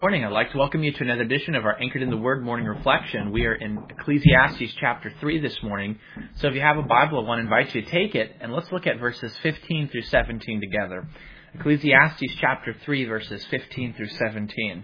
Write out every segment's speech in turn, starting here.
Morning. I'd like to welcome you to another edition of our Anchored in the Word morning reflection. We are in Ecclesiastes chapter 3 this morning. So if you have a Bible, I want to invite you to take it, and let's look at verses 15 through 17 together. Ecclesiastes chapter 3, verses 15 through 17.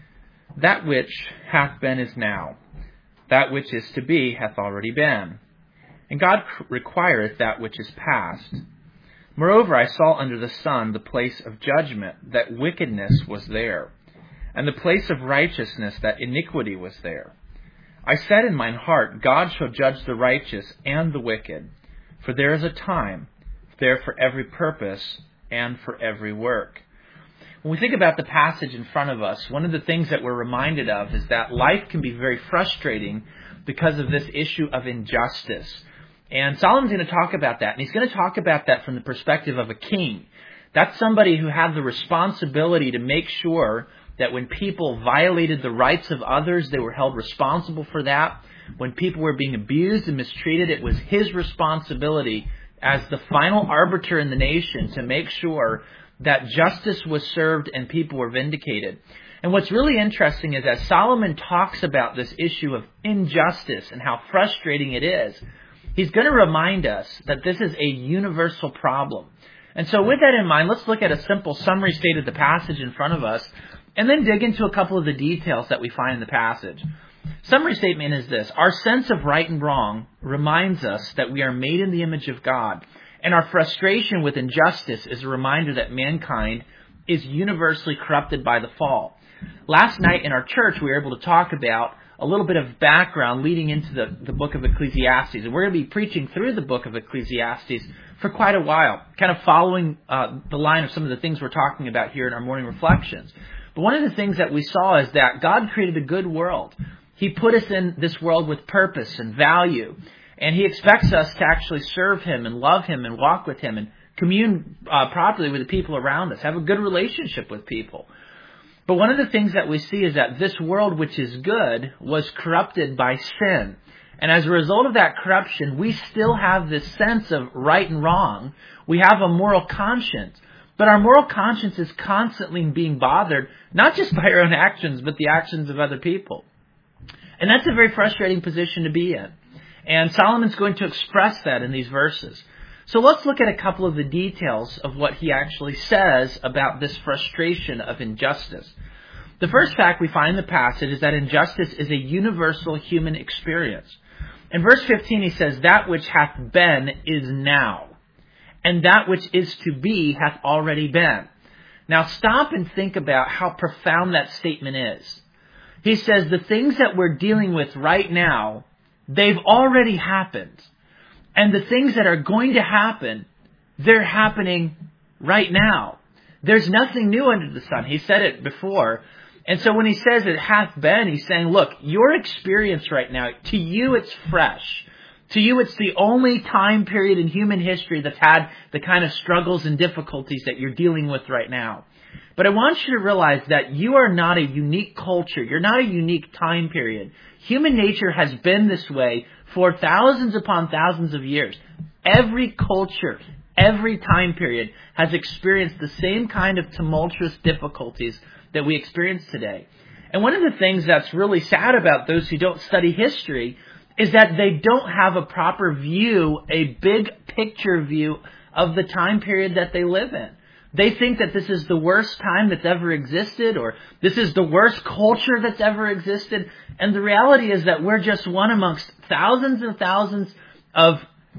That which hath been is now. That which is to be hath already been. And God requireth that which is past. Moreover, I saw under the sun the place of judgment, that wickedness was there. And the place of righteousness, that iniquity was there. I said in mine heart, God shall judge the righteous and the wicked. For there is a time there for every purpose and for every work. When we think about the passage in front of us, one of the things that we're reminded of is that life can be very frustrating because of this issue of injustice. And Solomon's going to talk about that. And he's going to talk about that from the perspective of a king. That's somebody who had the responsibility to make sure that when people violated the rights of others, they were held responsible for that. When people were being abused and mistreated, it was his responsibility as the final arbiter in the nation to make sure that justice was served and people were vindicated. And what's really interesting is as Solomon talks about this issue of injustice and how frustrating it is, he's going to remind us that this is a universal problem. And so with that in mind, let's look at a simple summary state of the passage in front of us, and then dig into a couple of the details that we find in the passage. Summary statement is this. Our sense of right and wrong reminds us that we are made in the image of God. And our frustration with injustice is a reminder that mankind is universally corrupted by the fall. Last night in our church, we were able to talk about a little bit of background leading into the book of Ecclesiastes. And we're going to be preaching through the book of Ecclesiastes for quite a while, kind of following the line of some of the things we're talking about here in our morning reflections. But one of the things that we saw is that God created a good world. He put us in this world with purpose and value. And He expects us to actually serve Him and love Him and walk with Him and commune properly with the people around us, have a good relationship with people. But one of the things that we see is that this world, which is good, was corrupted by sin. And as a result of that corruption, we still have this sense of right and wrong. We have a moral conscience. But our moral conscience is constantly being bothered, not just by our own actions, but the actions of other people. And that's a very frustrating position to be in. And Solomon's going to express that in these verses. So let's look at a couple of the details of what he actually says about this frustration of injustice. The first fact we find in the passage is that injustice is a universal human experience. In verse 15 he says, that which hath been is now. And that which is to be hath already been. Now stop and think about how profound that statement is. He says the things that we're dealing with right now, they've already happened. And the things that are going to happen, they're happening right now. There's nothing new under the sun. He said it before. And so when he says it hath been, he's saying, look, your experience right now, to you it's fresh. To you, it's the only time period in human history that's had the kind of struggles and difficulties that you're dealing with right now. But I want you to realize that you are not a unique culture. You're not a unique time period. Human nature has been this way for thousands upon thousands of years. Every culture, every time period has experienced the same kind of tumultuous difficulties that we experience today. And one of the things that's really sad about those who don't study history is that they don't have a proper view, a big picture view of the time period that they live in. They think that this is the worst time that's ever existed, or this is the worst culture that's ever existed. And the reality is that we're just one amongst thousands and thousands of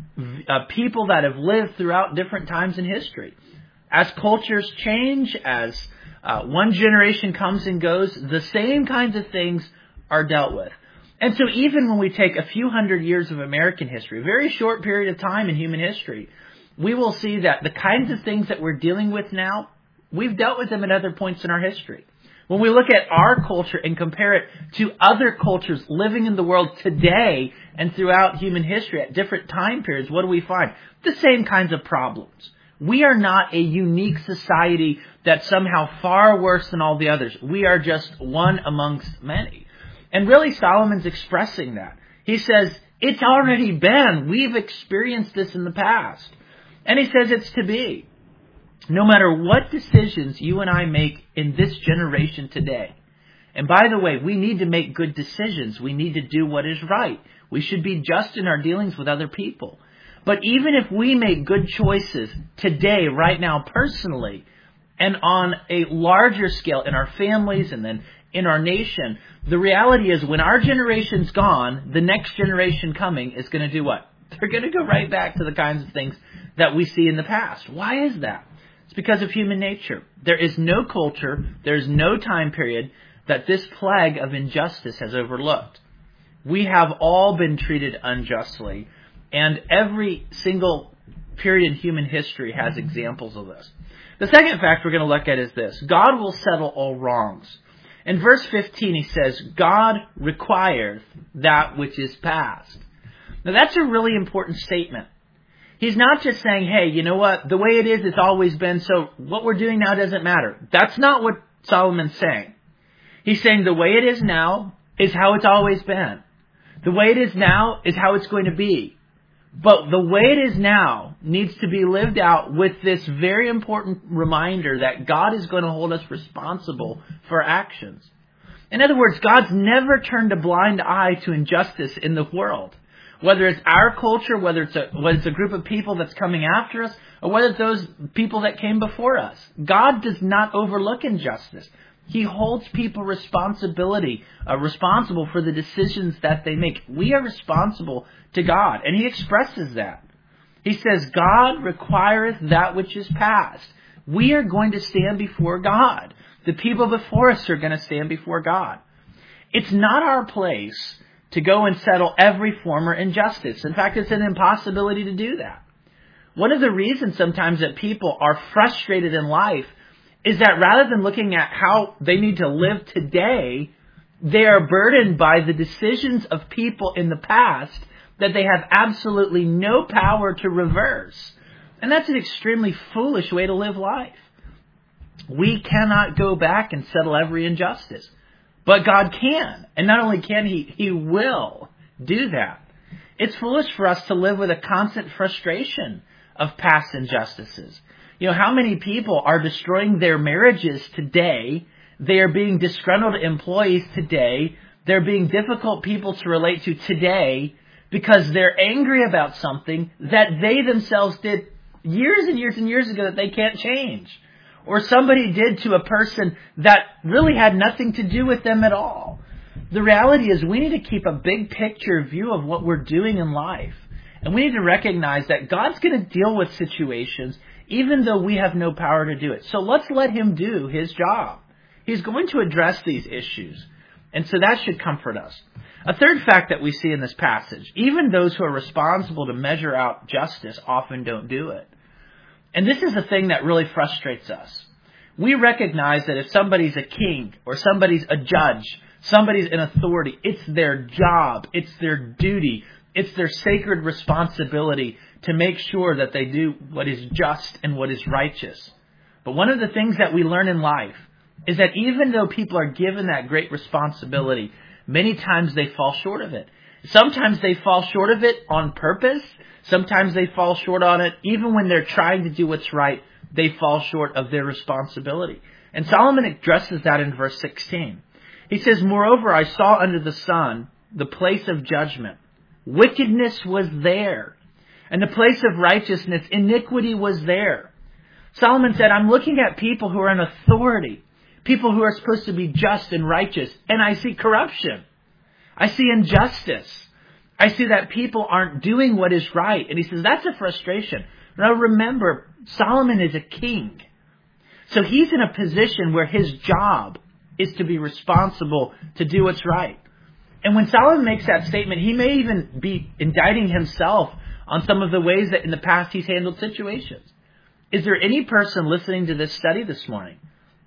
people that have lived throughout different times in history. As cultures change, as one generation comes and goes, the same kinds of things are dealt with. And so even when we take a few hundred years of American history, a very short period of time in human history, we will see that the kinds of things that we're dealing with now, we've dealt with them at other points in our history. When we look at our culture and compare it to other cultures living in the world today and throughout human history at different time periods, what do we find? The same kinds of problems. We are not a unique society that's somehow far worse than all the others. We are just one amongst many. And really, Solomon's expressing that. He says, it's already been. We've experienced this in the past. And he says it's to be. No matter what decisions you and I make in this generation today, And by the way, we need to make good decisions. We need to do what is right. We should be just in our dealings with other people. But even if we make good choices today, right now, personally, and on a larger scale in our families and then in our nation, the reality is when our generation's gone, the next generation coming is going to do what? They're going to go right back to the kinds of things that we see in the past. Why is that? It's because of human nature. There is no culture, there's no time period that this plague of injustice has overlooked. We have all been treated unjustly, and every single period in human history has examples of this. The second fact we're going to look at is this: God will settle all wrongs. In verse 15, he says, God requires that which is past. Now, that's a really important statement. He's not just saying, hey, you know what? The way it is, it's always been, so what we're doing now doesn't matter. That's not what Solomon's saying. He's saying the way it is now is how it's always been. The way it is now is how it's going to be. But the way it is now needs to be lived out with this very important reminder that God is going to hold us responsible for our actions. In other words, God's never turned a blind eye to injustice in the world. Whether it's our culture, whether it's a group of people that's coming after us, or whether it's those people that came before us. God does not overlook injustice. He holds people responsible for the decisions that they make. We are responsible to God, and He expresses that. He says, God requireth that which is past. We are going to stand before God. The people before us are going to stand before God. It's not our place to go and settle every former injustice. In fact, it's an impossibility to do that. One of the reasons sometimes that people are frustrated in life is that rather than looking at how they need to live today, they are burdened by the decisions of people in the past that they have absolutely no power to reverse. And that's an extremely foolish way to live life. We cannot go back and settle every injustice. But God can. And not only can He will do that. It's foolish for us to live with a constant frustration of past injustices. You know, how many people are destroying their marriages today? They are being disgruntled employees today. They're being difficult people to relate to today because they're angry about something that they themselves did years and years and years ago that they can't change. Or somebody did to a person that really had nothing to do with them at all. The reality is we need to keep a big picture view of what we're doing in life. And we need to recognize that God's going to deal with situations even though we have no power to do it. So let's let Him do His job. He's going to address these issues. And so that should comfort us. A third fact that we see in this passage: even those who are responsible to measure out justice often don't do it. And this is the thing that really frustrates us. We recognize that if somebody's a king or somebody's a judge, somebody's in authority, it's their job, it's their duty, it's their sacred responsibility to make sure that they do what is just and what is righteous. But one of the things that we learn in life is that even though people are given that great responsibility, many times they fall short of it. Sometimes they fall short of it on purpose. Sometimes they fall short on it even when they're trying to do what's right. They fall short of their responsibility. And Solomon addresses that in verse 16. He says, moreover, I saw under the sun the place of judgment. Wickedness was there. And the place of righteousness, iniquity was there. Solomon said, I'm looking at people who are in authority, people who are supposed to be just and righteous, and I see corruption. I see injustice. I see that people aren't doing what is right. And he says, that's a frustration. Now remember, Solomon is a king. So he's in a position where his job is to be responsible to do what's right. And when Solomon makes that statement, he may even be indicting himself on some of the ways that in the past he's handled situations. Is there any person listening to this study this morning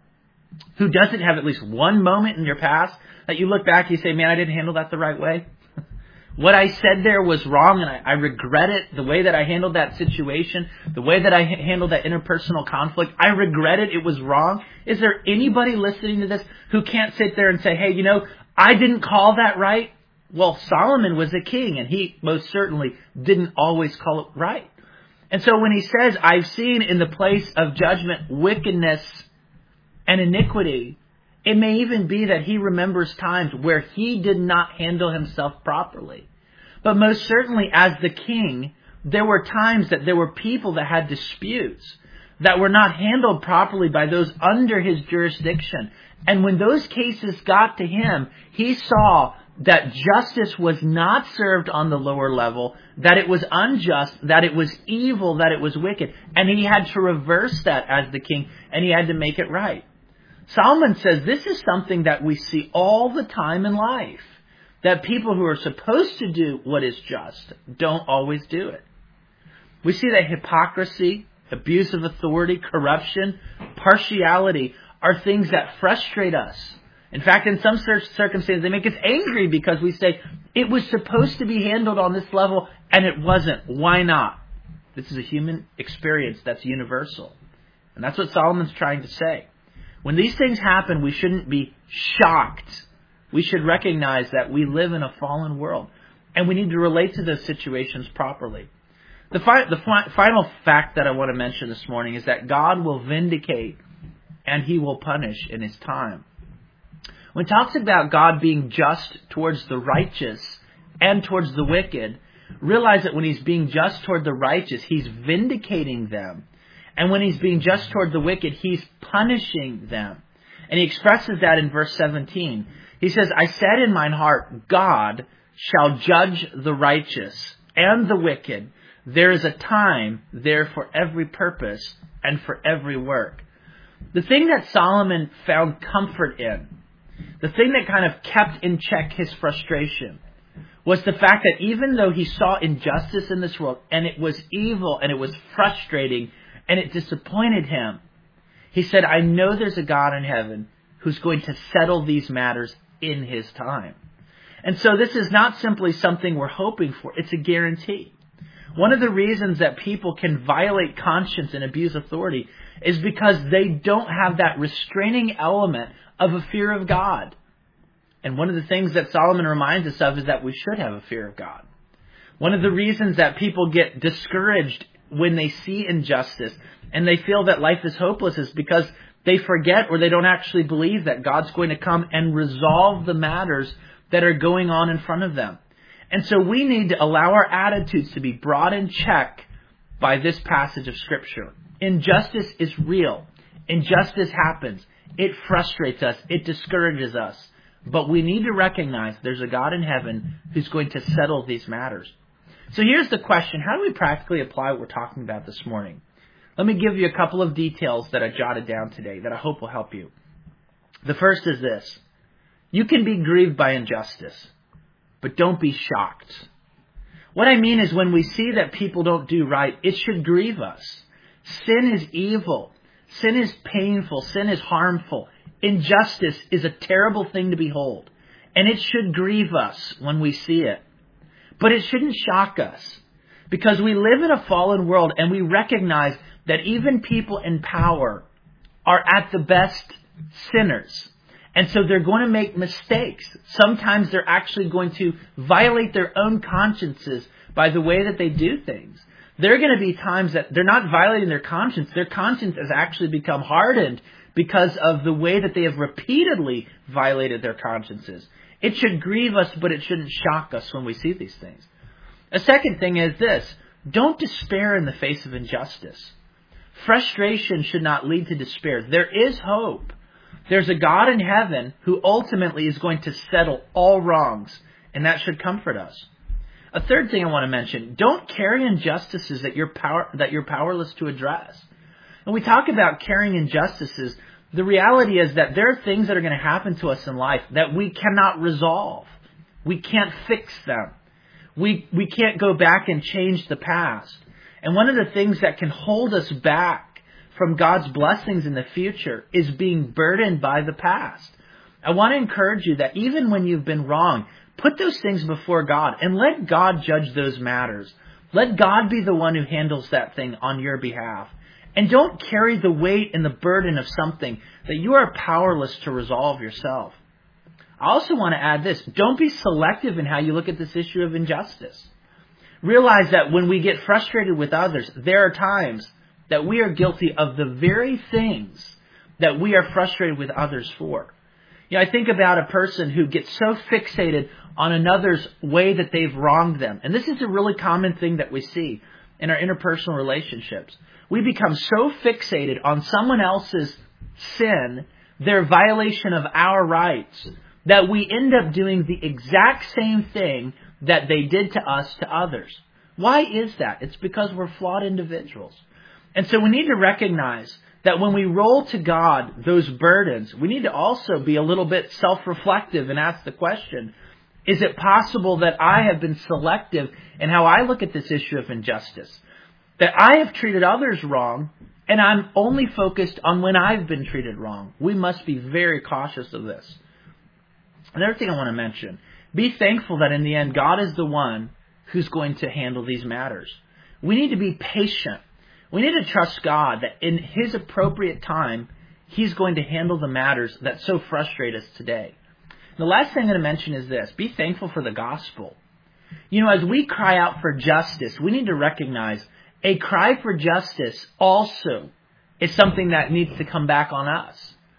who doesn't have at least one moment in your past that you look back and you say, man, I didn't handle that the right way? What I said there was wrong and I regret it. The way that I handled that situation, the way that I handled that interpersonal conflict, I regret it. It was wrong. Is there anybody listening to this who can't sit there and say, hey, you know, I didn't call that right? Well, Solomon was a king and he most certainly didn't always call it right. And so when he says, I've seen in the place of judgment wickedness and iniquity, It may even be that he remembers times where he did not handle himself properly. But most certainly as the king, there were times that there were people that had disputes that were not handled properly by those under his jurisdiction. And when those cases got to him, he saw that justice was not served on the lower level, that it was unjust, that it was evil, that it was wicked. And he had to reverse that as the king, and he had to make it right. Solomon says this is something that we see all the time in life, that people who are supposed to do what is just don't always do it. We see that hypocrisy, abuse of authority, corruption, partiality are things that frustrate us. In fact, in some circumstances, they make us angry because we say, it was supposed to be handled on this level and it wasn't. Why not? This is a human experience that's universal. And that's what Solomon's trying to say. When these things happen, we shouldn't be shocked. We should recognize that we live in a fallen world and we need to relate to those situations properly. The final fact that I want to mention this morning is that God will vindicate and He will punish in His time. When it talks about God being just towards the righteous and towards the wicked, realize that when He's being just toward the righteous, He's vindicating them. And when He's being just toward the wicked, He's punishing them. And He expresses that in verse 17. He says, I said in mine heart, God shall judge the righteous and the wicked. There is a time there for every purpose and for every work. The thing that Solomon found comfort in, the thing that kind of kept in check his frustration, was the fact that even though he saw injustice in this world, and it was evil, and it was frustrating, and it disappointed him, he said, I know there's a God in heaven who's going to settle these matters in His time. And so this is not simply something we're hoping for, it's a guarantee. One of the reasons that people can violate conscience and abuse authority is because they don't have that restraining element of a fear of God. And one of the things that Solomon reminds us of is that we should have a fear of God. One of the reasons that people get discouraged when they see injustice and they feel that life is hopeless is because they forget or they don't actually believe that God's going to come and resolve the matters that are going on in front of them. And so we need to allow our attitudes to be brought in check by this passage of Scripture. Injustice is real. Injustice happens. It frustrates us. It discourages us. But we need to recognize there's a God in heaven who's going to settle these matters. So here's the question. How do we practically apply what we're talking about this morning? Let me give you a couple of details that I jotted down today that I hope will help you. The first is this. You can be grieved by injustice, but don't be shocked. What I mean is when we see that people don't do right, it should grieve us. Sin is evil. Sin is painful. Sin is harmful. Injustice is a terrible thing to behold. And it should grieve us when we see it. But it shouldn't shock us. Because we live in a fallen world and we recognize that even people in power are at the best sinners. And so they're going to make mistakes. Sometimes they're actually going to violate their own consciences by the way that they do things. There are going to be times that they're not violating their conscience. Their conscience has actually become hardened because of the way that they have repeatedly violated their consciences. It should grieve us, but it shouldn't shock us when we see these things. A second thing is this. Don't despair in the face of injustice. Frustration should not lead to despair. There is hope. There's a God in heaven who ultimately is going to settle all wrongs, and that should comfort us. A third thing I want to mention, don't carry injustices that you're powerless to address. When we talk about carrying injustices, the reality is that there are things that are going to happen to us in life that we cannot resolve. We can't fix them. We can't go back and change the past. And one of the things that can hold us back from God's blessings in the future is being burdened by the past. I want to encourage you that even when you've been wrong, put those things before God and let God judge those matters. Let God be the one who handles that thing on your behalf. And don't carry the weight and the burden of something that you are powerless to resolve yourself. I also want to add this. Don't be selective in how you look at this issue of injustice. Realize that when we get frustrated with others, there are times that we are guilty of the very things that we are frustrated with others for. I think about a person who gets so fixated on another's way that they've wronged them. And this is a really common thing that we see in our interpersonal relationships. We become so fixated on someone else's sin, their violation of our rights, that we end up doing the exact same thing that they did to us to others. Why is that? It's because we're flawed individuals. And so we need to recognize that when we roll to God those burdens, we need to also be a little bit self-reflective and ask the question, is it possible that I have been selective in how I look at this issue of injustice? That I have treated others wrong, and I'm only focused on when I've been treated wrong. We must be very cautious of this. Another thing I want to mention, be thankful that in the end, God is the one who's going to handle these matters. We need to be patient. We need to trust God that in His appropriate time, He's going to handle the matters that so frustrate us today. The last thing I'm going to mention is this. Be thankful for the gospel. As we cry out for justice, we need to recognize a cry for justice also is something that needs to come back on us.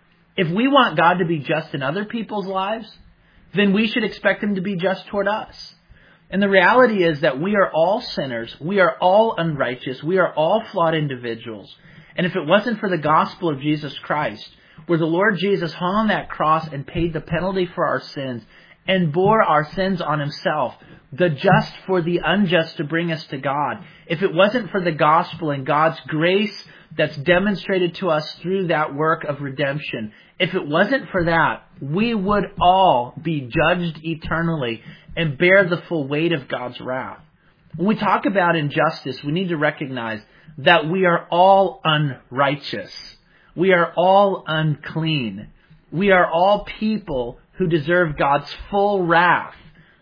If we want God to be just in other people's lives, then we should expect Him to be just toward us. And the reality is that we are all sinners. We are all unrighteous. We are all flawed individuals. And if it wasn't for the gospel of Jesus Christ, where the Lord Jesus hung on that cross and paid the penalty for our sins and bore our sins on Himself, the just for the unjust to bring us to God, if it wasn't for the gospel and God's grace that's demonstrated to us through that work of redemption, if it wasn't for that, we would all be judged eternally and bear the full weight of God's wrath. When we talk about injustice, we need to recognize that we are all unrighteous. We are all unclean. We are all people who deserve God's full wrath.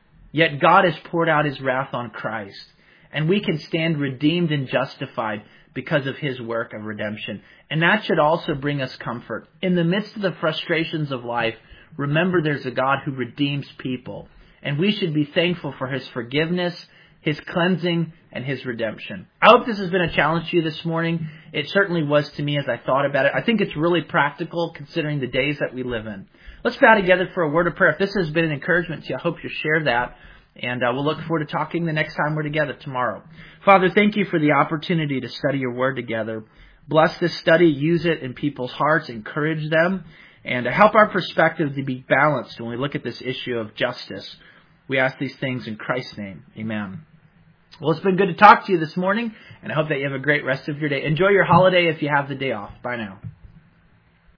Yet God has poured out His wrath on Christ. And we can stand redeemed and justified because of His work of redemption. And that should also bring us comfort. In the midst of the frustrations of life, remember there's a God who redeems people. And we should be thankful for His forgiveness, His cleansing, and His redemption. I hope this has been a challenge to you this morning. It certainly was to me as I thought about it. I think it's really practical considering the days that we live in. Let's bow together for a word of prayer. If this has been an encouragement to you, I hope you'll share that. And we'll look forward to talking the next time we're together tomorrow. Father, thank you for the opportunity to study your word together. Bless this study, use it in people's hearts, encourage them, and help our perspective to be balanced when we look at this issue of justice. We ask these things in Christ's name. Amen. Well, it's been good to talk to you this morning, and I hope that you have a great rest of your day. Enjoy your holiday if you have the day off. Bye now.